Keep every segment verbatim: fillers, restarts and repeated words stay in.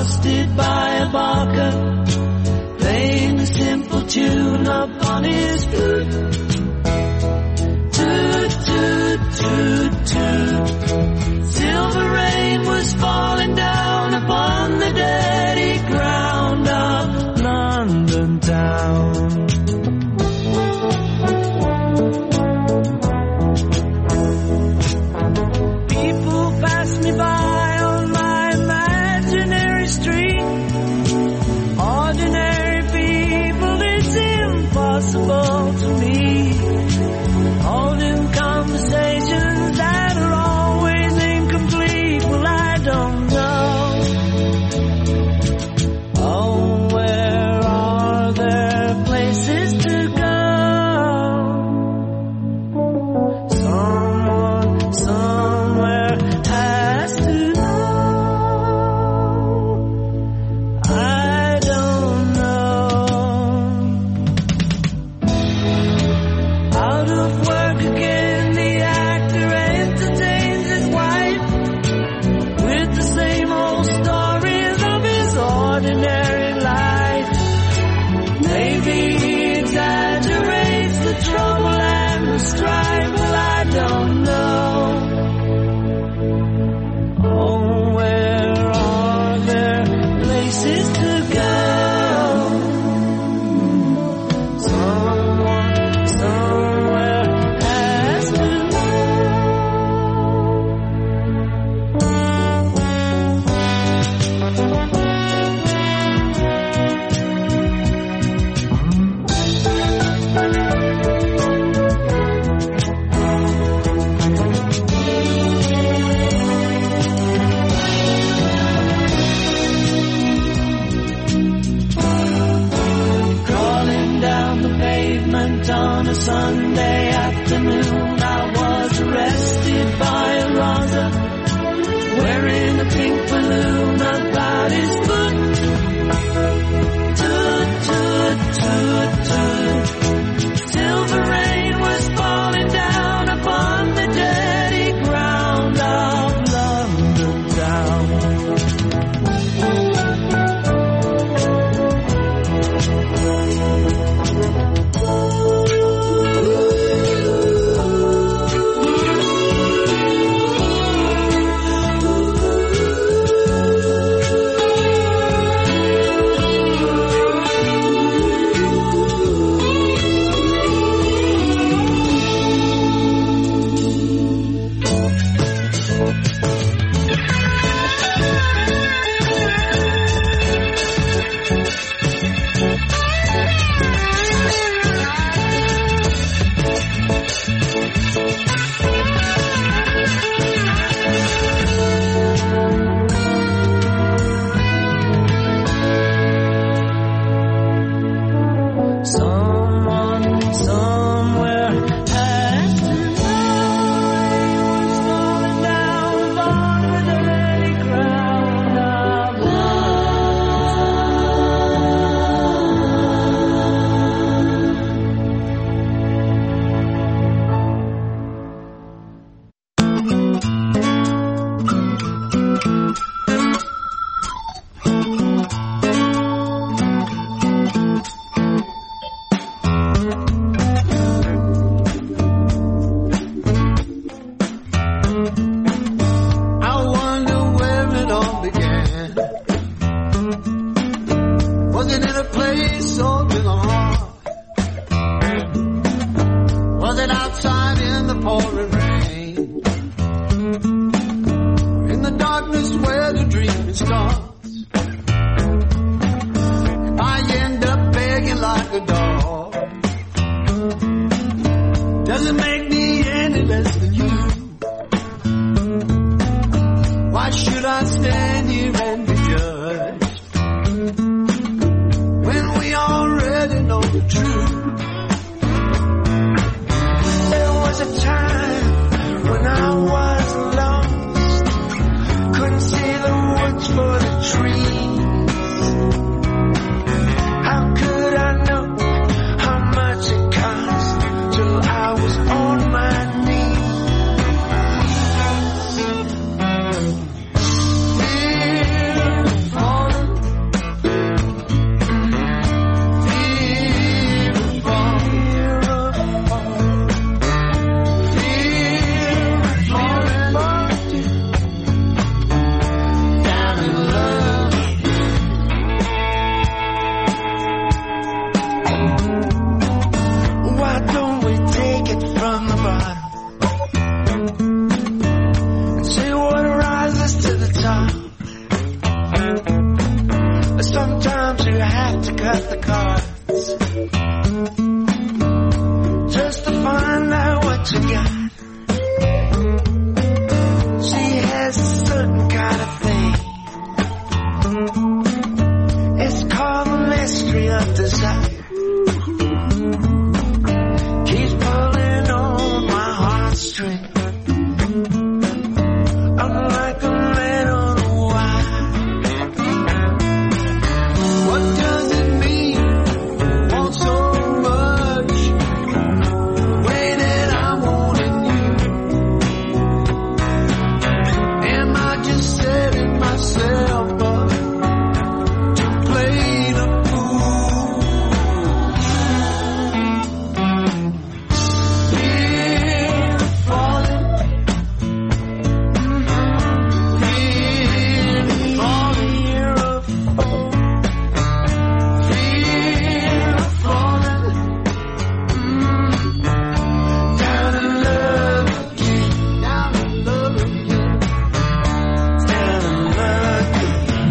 accosted by a barker, playing a simple tune upon his flute. Toot, toot, toot, toot. Silver rain was falling down upon the dirty ground of London town. People pass me by on my imaginary street. Ordinary people, it's impossible to meet. Holding conversations that are always incomplete. Well, I don't know. Oh, where are there places to go? Someone, somewhere has to know. I don't know. Out of work again, the actor entertains his wife with the same old stories of his ordinary life. Maybe he exaggerates the trouble and the strife. Well, I don't know. Oh, where are there places to go? Someone, somewhere has to crawling down the pavement on a Sunday afternoon. I was arrested by a Raza wearing a pink balloon about his foot. Toot, toot, toot, toot. Silver rain was falling down upon the dirty ground of London town. Someone, somewhere has to know. Falling down upon the dirty ground of I wonder where it all began. Was it in a place so in the heart? Was it outside in the pouring rain? Or in the darkness where the dream starts? If I end up begging like a dog, does it make me any less than you? Why should I stand here and be judged when we already know the truth? There was a time when I was lost, couldn't see the woods for the trees. How could I know to have to cut the cards just to find out what you got. She has a certain kind of thing. It's called the mystery of desire. Keeps pulling on my heartstring. I'm like a man on a wire. What does it mean? Want so much, way that I wanted you. Am I just setting myself up to play the fool? Fear of falling, fear of falling, fear of falling, fear of falling, down in love again, down in love again, down in love again.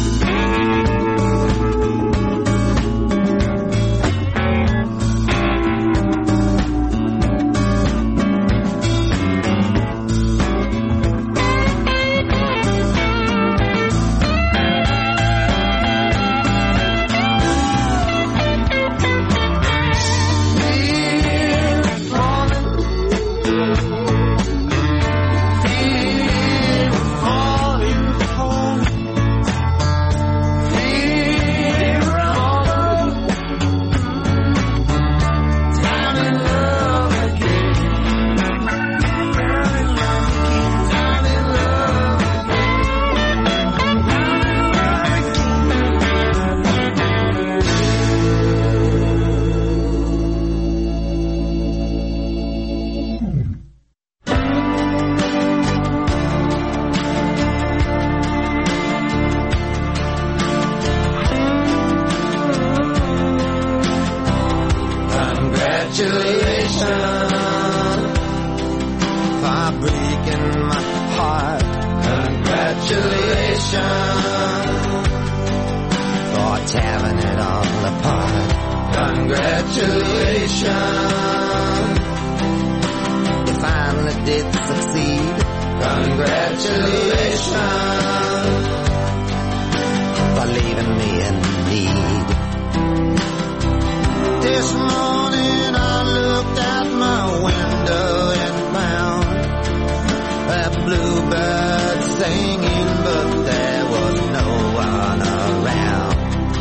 Fear of falling, fear of falling, falling, fear of falling, down in love again, down in love again, down in love Congratulations for breaking my heart. Congratulations for tearing it all apart. Congratulations, you finally did succeed. Congratulations for leaving me in need. This morning I looked out my window and found a bluebird singing, but there was no one around.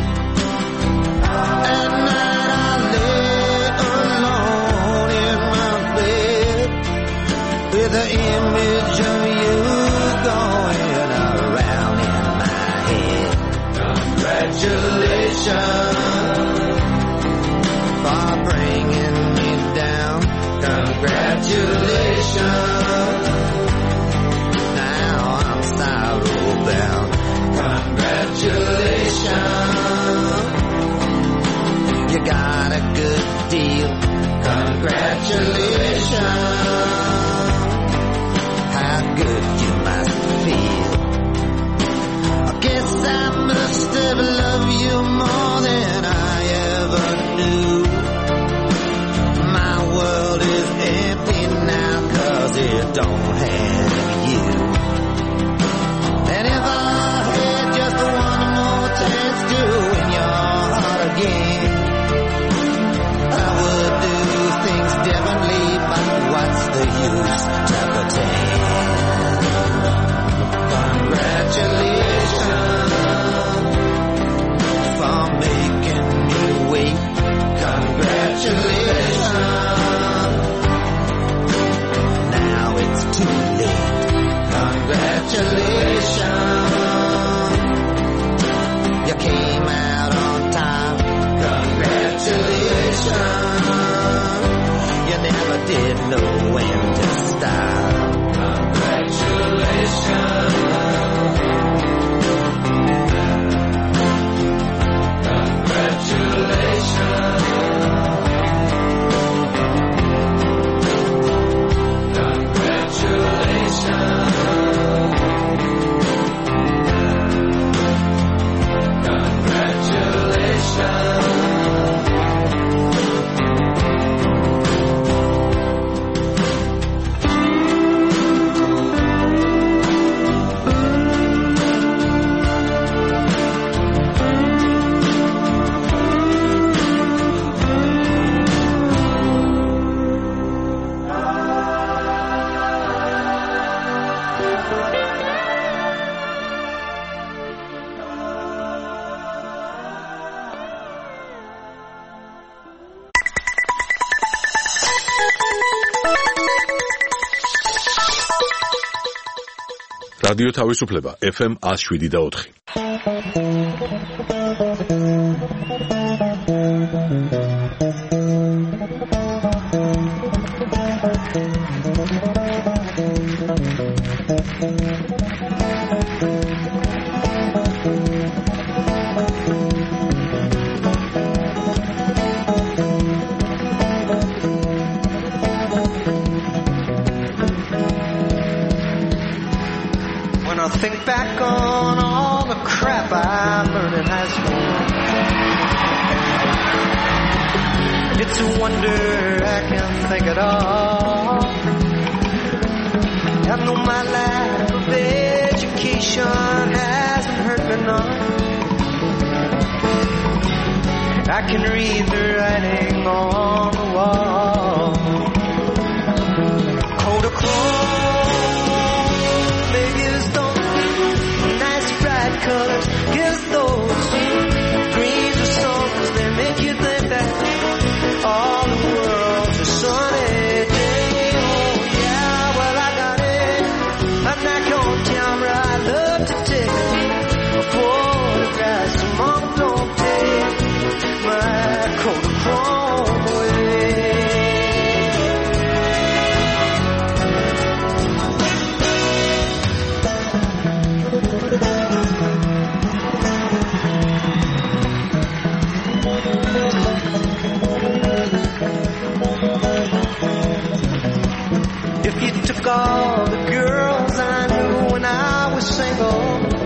At night I lay alone in my bed with the image of you going around in my head. Congratulations for bringing me down. Congratulations, now I'm sorrow bound. Congratulations, you got a good deal. Congratulations, how good you must feel. I guess I must have loved you more than I ever knew. My world is empty now 'cause it don't have you. And if I had just one more chance to win your heart again, I would do things differently, but what's the use to pretend? Congratulations for making me wait. Congratulations, now it's too late. რადიო თავისუფლება ეფ ემ one oh seven და four. When I think back on all the crap I learned in high school, it's a wonder I can think it all. I know my lack of education hasn't hurt me none. I can read the writing on the wall. Kodachrome, maybe it's those nice bright colors, give those greens or summers that make you think that all the world's a sunny day. Oh yeah, well I got it. I'm not on camera. I love to take photographs. Mom, don't take my Kodachrome away. If you took all the girls I knew when I was single,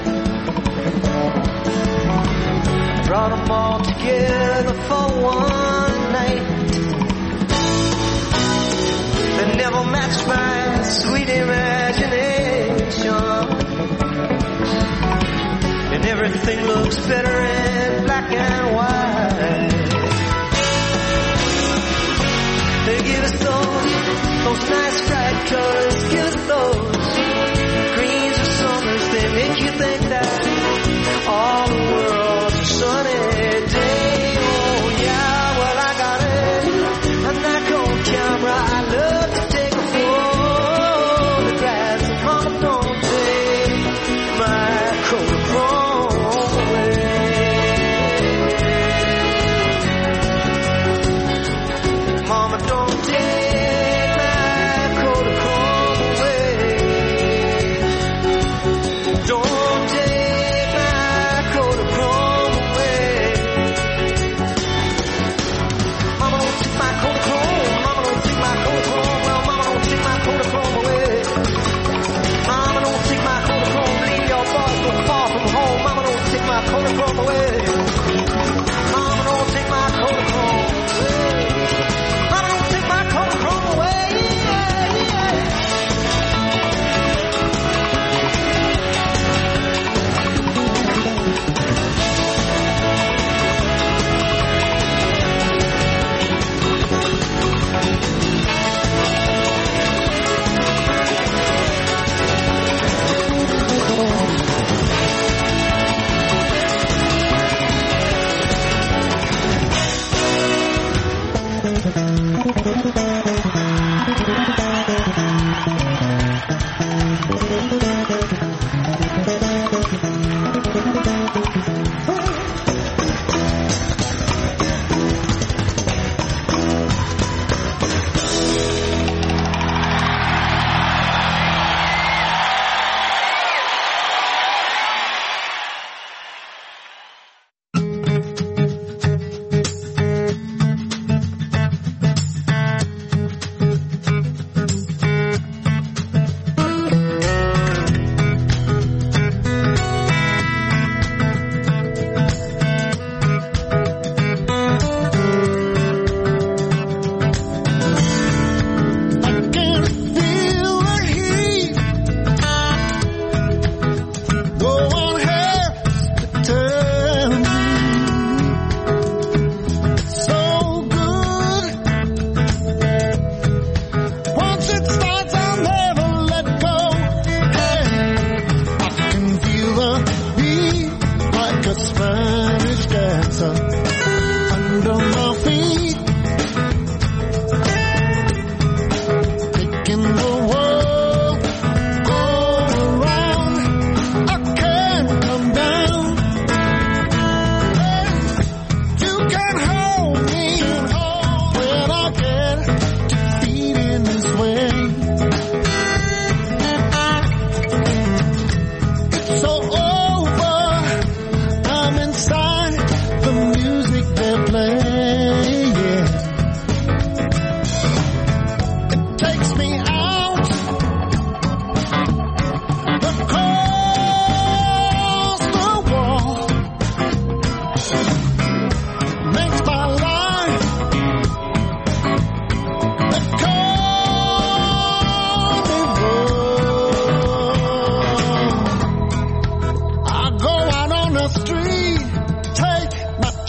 brought them all together for one night, they never matched my sweet imagination, and everything looks better in black and white. They give us those, those nice bright colors, give us those greens or summers, they make you think that all the world's a sunny day. Oh yeah, well I got it. I'm not on camera. I love to take a photograph. So mama, don't take my Kodachrome away.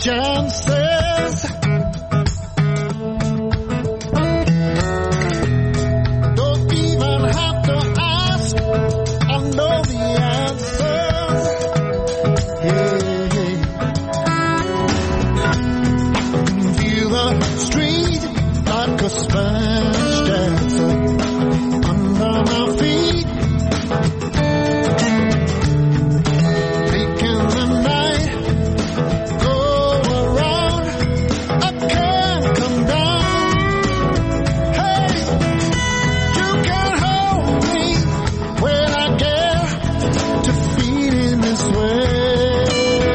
chances. Don't even have to ask, I know the answers. Yeah. Feel the street like a Spanish dancer under my feet. Making the night go around. I can't come down. Hey, you can hold me when I get to feeling this way.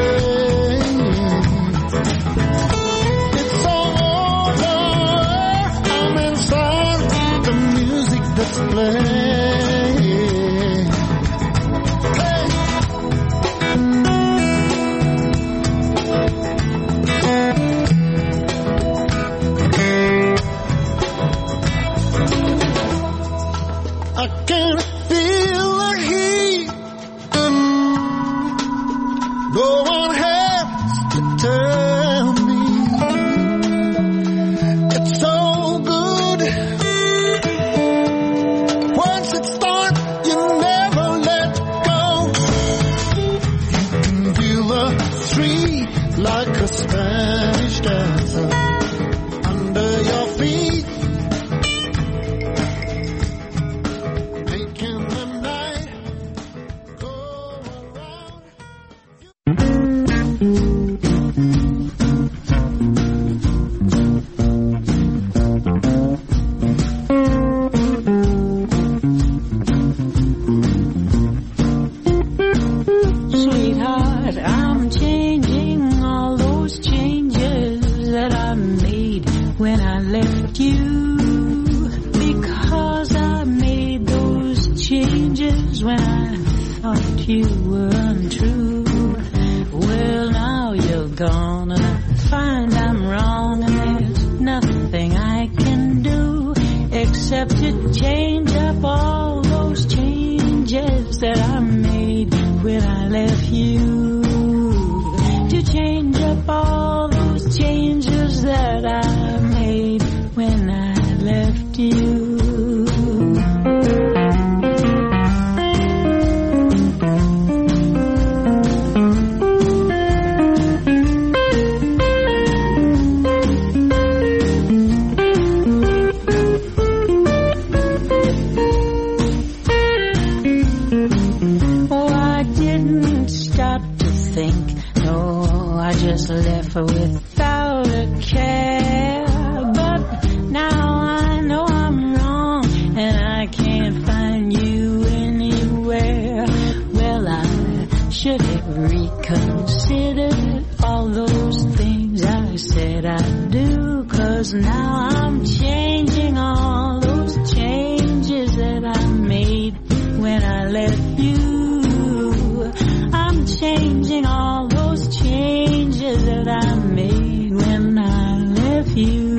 It's all over. I'm inside the music that's playing. I can feel the heat. No one has to tell me. It's so good. Once it starts, you never let go. You can feel the street like a Spanish dancer under your feet. Making the night go around. Sweetheart, I'm changing all those changes that I made when I left you. Because I made those changes when I thought you were untrue. Well, now you're gone and I find I'm wrong, and there's nothing I can do except to change up all those changes that I made when I left you. To change up all those changes that I made when I left you. Oh, I didn't stop to think. No, I just left without a care. But now I know I'm wrong, and I can't find you anywhere. Well, I should have reconsidered all those things I said I'd do. 'Cause now I'm changing all those changes that I made when I left you. I'm changing all those changes that I made when I left you.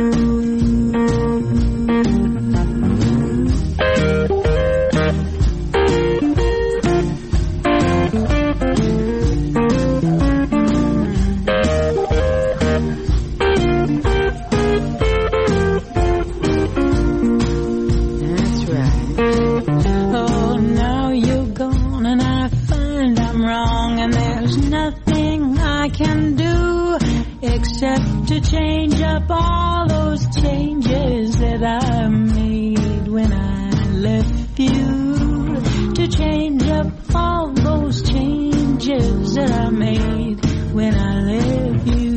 That's right. Oh, now you're gone and I find I'm wrong, and there's nothing I can do except to change up all those changes that I made when I left you. To change up all those changes that I made when I left you.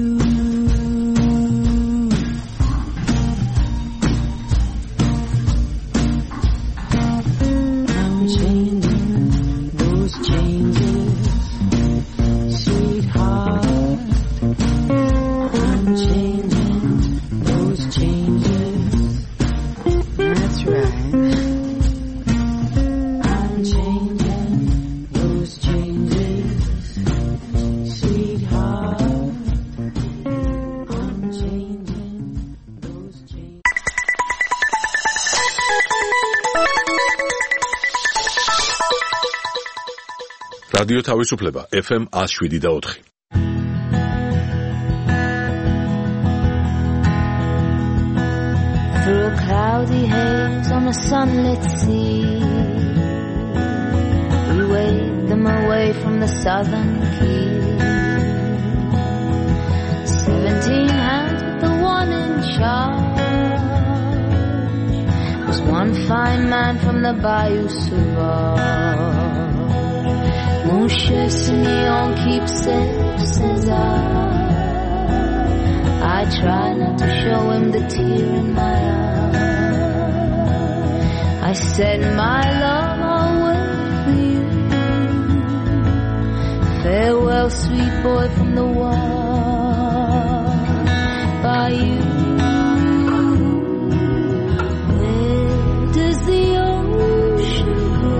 I'm changing those changes, sweetheart. I'm changing those changes. That's right. I'm changing those changes, sweetheart. I'm changing those changes. რადიო თავისუფლება ეფ ემ one oh seven point four. cloudy haze on a sunlit sea. We waved them away from the southern key. Seventeen hands with the one in charge was one fine man from the Bayou Sauvage. Mon cher Simeon, keep safe, says I. I try not to show him the tear in my eye. I said, my love, I'll wait for you. Farewell, sweet boy from the wild bayou. Where does the ocean go?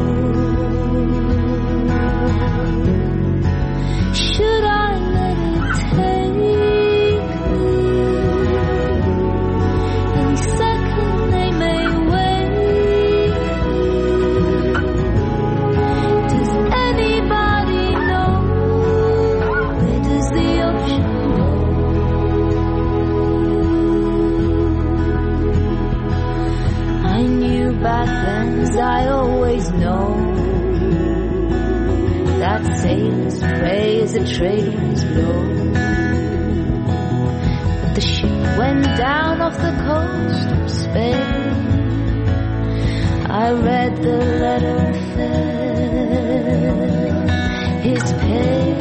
Should I let it take me? Any second they may wait. Does anybody know? Where does the ocean go? I knew back then, as I always know, that sailors pray as the trade winds blow. But the ship went down off the coast of Spain. I read the letter and felt his pain.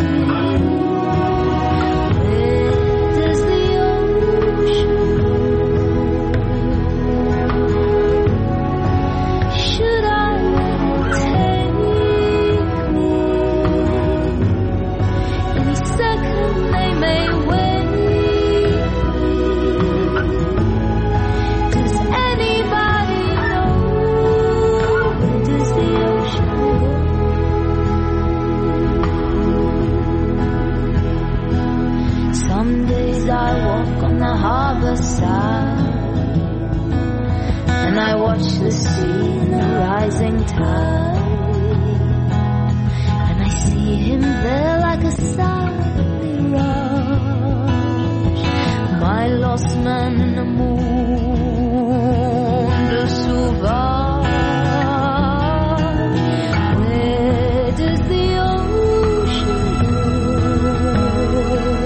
Where does the ocean go? Should I let it take me? Any second they may wait. Does anybody know? Where does the ocean go? Some days I walk on the harbor side, and I watch the sea in the rising tide, and I see him there like a silent mirage, my lost man in the monde sauvage. Where does the ocean go?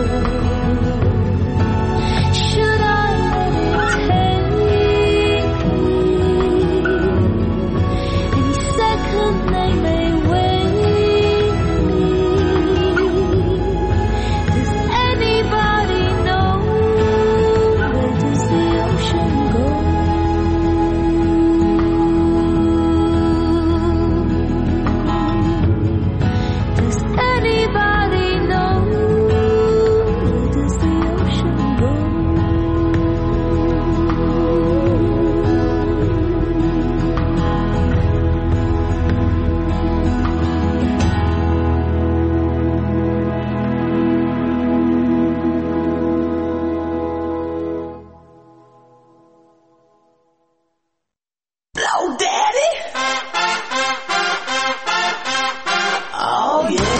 Should I let it take me? Any second they may wait. Does anybody know? Where does the ocean go? Does anybody know? Where does the ocean go? Blow daddy. Oh yeah.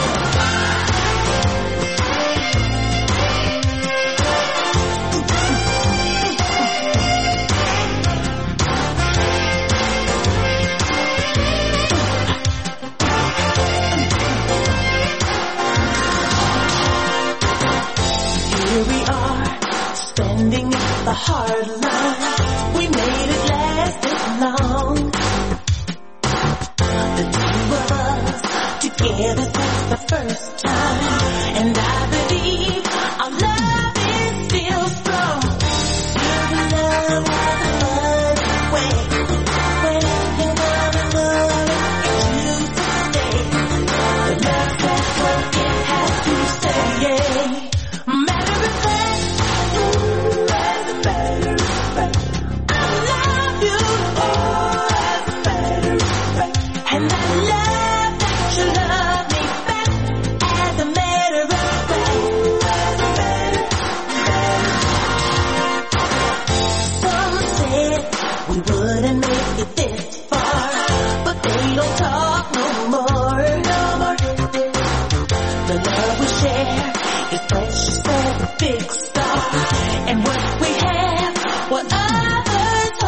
Here we are, standing at the hard line. We made it last this long. The two of us together for the first time, and I believe our love is still strong. Feel the love of the mud way. When you love the love, it's you to stay. The love that's working has to stay. Yeah. Matter of fact, ooh, as a matter of fact, I love you, oh, as a matter of fact, and I love that you love me back, as a matter of fact, as a matter of fact. Some said we wouldn't make it this far, but they don't talk no more, no more. The love we share is precious as a big star, and what we have, what others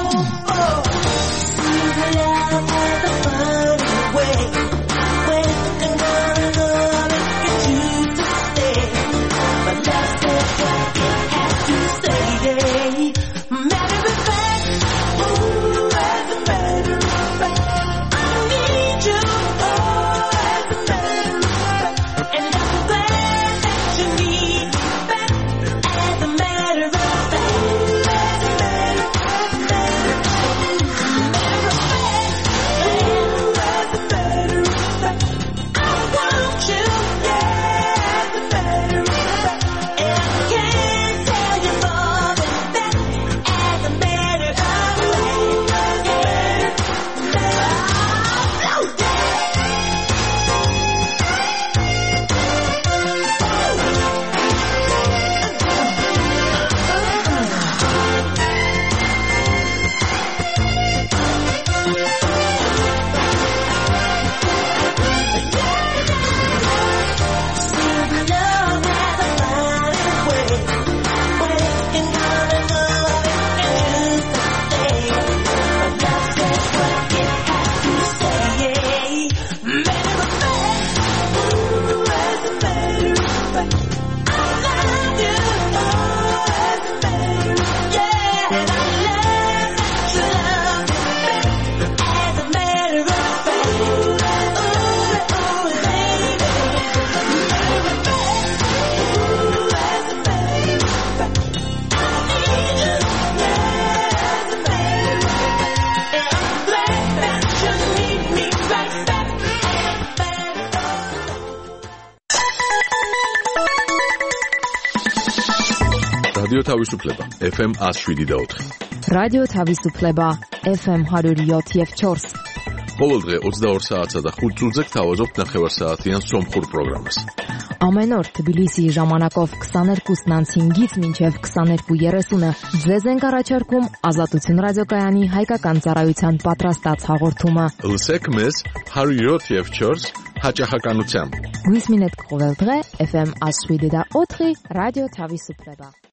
რადიო თავისუფლება ეფ ემ one oh seven და four. რადიო თავისუფლება ეფ ემ one oh seven და four. ყოველ დღე ოცდაორ საათსა და ხუთ წუთზე გთავაზობთ ნახევარსაათიან სომხურ პროგრამას. Ամեն օր Թբիլիսիի ժամանակով twenty-two հինգից մինչև twenty-two thirty-ը ձեզ ենք առաջարկում Ազատություն ռադիոկայանի հայկական ծառայության պատրաստած հաղորդումը։ Լսեք մեզ one oh seven եւ four հաճախականությամբ։ Գույս մինետ կողել დღե էֆ էմ one oh seven და four ռադիո Թավիսուպլեբա։